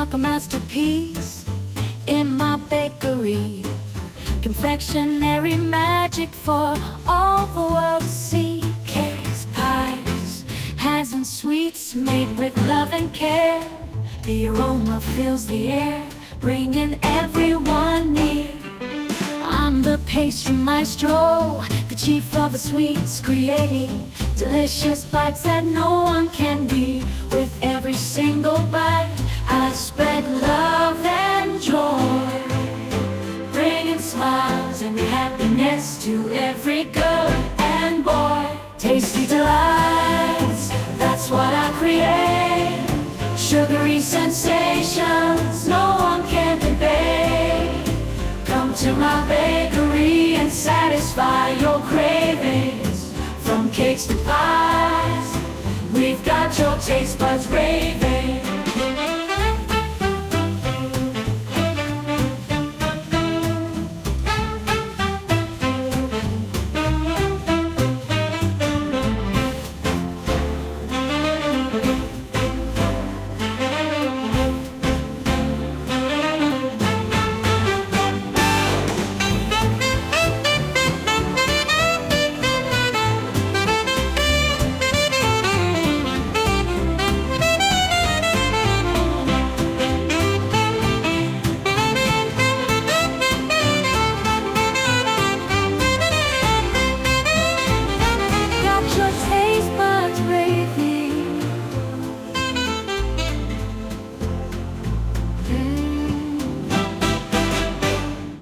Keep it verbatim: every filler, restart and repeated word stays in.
like a masterpiece in my bakery. Confectionery magic for all the world to see. Cakes, pies, pies and sweets made with love and care. The aroma fills the air, bringing everyone near. I'm the pastry maestro, the chief of the sweets, creating delicious bites that no one can beat. With every single bite, I spread love and joy, bringing smiles and happiness to every girl and boy. Tasty delights, that's what I create. Sugary sensations, no one can debate. Come to my bakery and satisfy your cravings. From cakes to pies, we've got your taste buds raving.